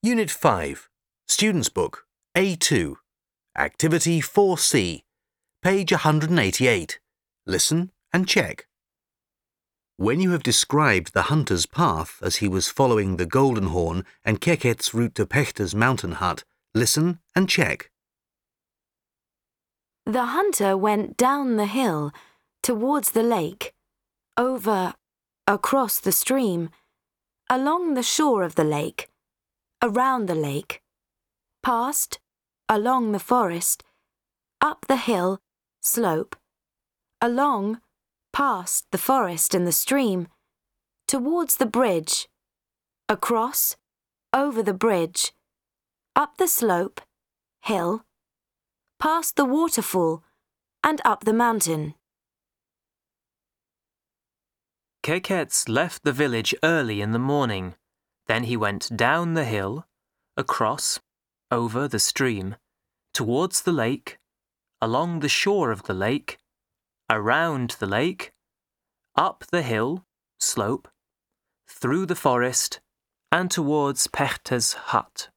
Unit 5, Student's Book, A2, Activity 4C, page 188. Listen and check. When you have described the hunter's path as he was following the Golden Horn and Keket's route to Pechter's mountain hut, listen and check. The hunter went down the hill, towards the lake, across the stream, along the shore of the lake, around the lake, past, along the forest, up the hill, slope, along, past the forest and the stream, towards the bridge, across, over the bridge, up the slope, hill, past the waterfall, and up the mountain. Kekets left the village early in the morning. Then he went down the hill, across, over the stream, towards the lake, along the shore of the lake, around the lake, up the hill, slope, through the forest, and towards Pechter's hut.